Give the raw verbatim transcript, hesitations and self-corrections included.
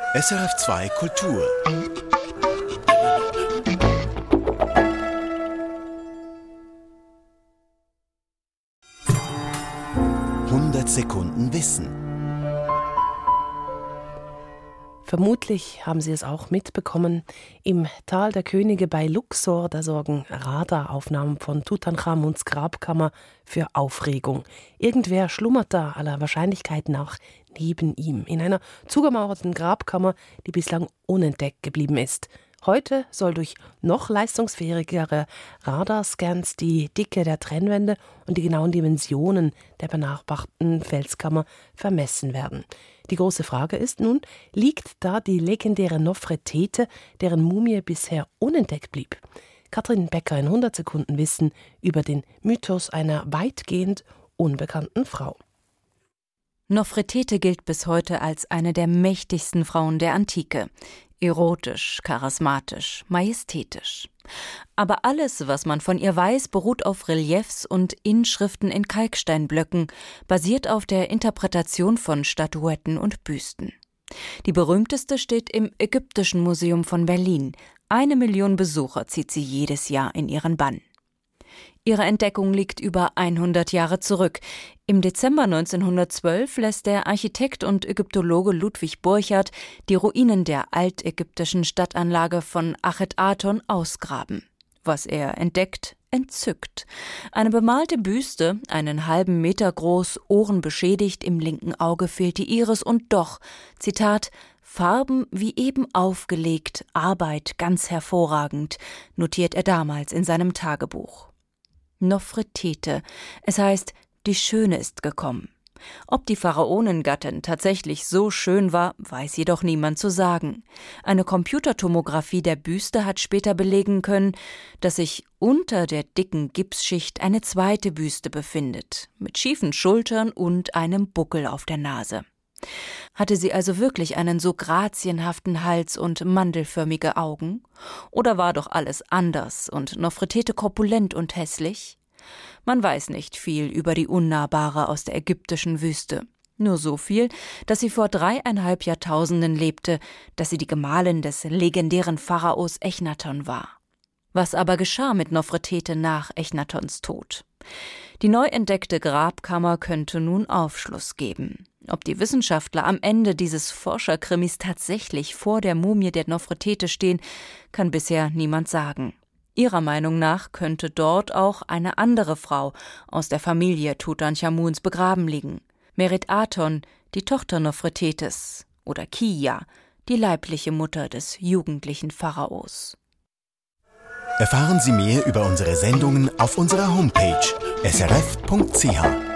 S R F zwei Kultur. hundert Sekunden Wissen. Vermutlich haben Sie es auch mitbekommen, im Tal der Könige bei Luxor, da sorgen Radaraufnahmen von Tutanchamuns Grabkammer für Aufregung. Irgendwer schlummert da aller Wahrscheinlichkeit nach neben ihm, in einer zugemauerten Grabkammer, die bislang unentdeckt geblieben ist. Heute soll durch noch leistungsfähigere Radarscans die Dicke der Trennwände und die genauen Dimensionen der benachbarten Felskammer vermessen werden. Die große Frage ist nun, liegt da die legendäre Nofretete, deren Mumie bisher unentdeckt blieb? Katrin Becker in hundert Sekunden Wissen über den Mythos einer weitgehend unbekannten Frau. Nofretete gilt bis heute als eine der mächtigsten Frauen der Antike. Erotisch, charismatisch, majestätisch. Aber alles, was man von ihr weiß, beruht auf Reliefs und Inschriften in Kalksteinblöcken, basiert auf der Interpretation von Statuetten und Büsten. Die berühmteste steht im Ägyptischen Museum von Berlin. Eine Million Besucher zieht sie jedes Jahr in ihren Bann. Ihre Entdeckung liegt über hundert Jahre zurück. Im Dezember neunzehnhundertzwölf lässt der Architekt und Ägyptologe Ludwig Borchardt die Ruinen der altägyptischen Stadtanlage von Achet-Aton ausgraben. Was er entdeckt, entzückt. Eine bemalte Büste, einen halben Meter groß, Ohren beschädigt, im linken Auge fehlt die Iris und doch, Zitat, Farben wie eben aufgelegt, Arbeit ganz hervorragend, notiert er damals in seinem Tagebuch. Nofretete, es heißt, die Schöne ist gekommen. Ob die Pharaonengattin tatsächlich so schön war, weiß jedoch niemand zu sagen. Eine Computertomographie der Büste hat später belegen können, dass sich unter der dicken Gipsschicht eine zweite Büste befindet, mit schiefen Schultern und einem Buckel auf der Nase. Hatte sie also wirklich einen so grazienhaften Hals und mandelförmige Augen? Oder war doch alles anders und Nofretete korpulent und hässlich? Man weiß nicht viel über die Unnahbare aus der ägyptischen Wüste. Nur so viel, dass sie vor dreieinhalb Jahrtausenden lebte, dass sie die Gemahlin des legendären Pharaos Echnaton war. Was aber geschah mit Nofretete nach Echnatons Tod? Die neu entdeckte Grabkammer könnte nun Aufschluss geben. Ob die Wissenschaftler am Ende dieses Forscherkrimis tatsächlich vor der Mumie der Nofretete stehen, kann bisher niemand sagen. Ihrer Meinung nach könnte dort auch eine andere Frau aus der Familie Tutanchamuns begraben liegen. Merit-Aton, die Tochter Nofretetes, oder Kia, die leibliche Mutter des jugendlichen Pharaos. Erfahren Sie mehr über unsere Sendungen auf unserer Homepage s r f punkt c h.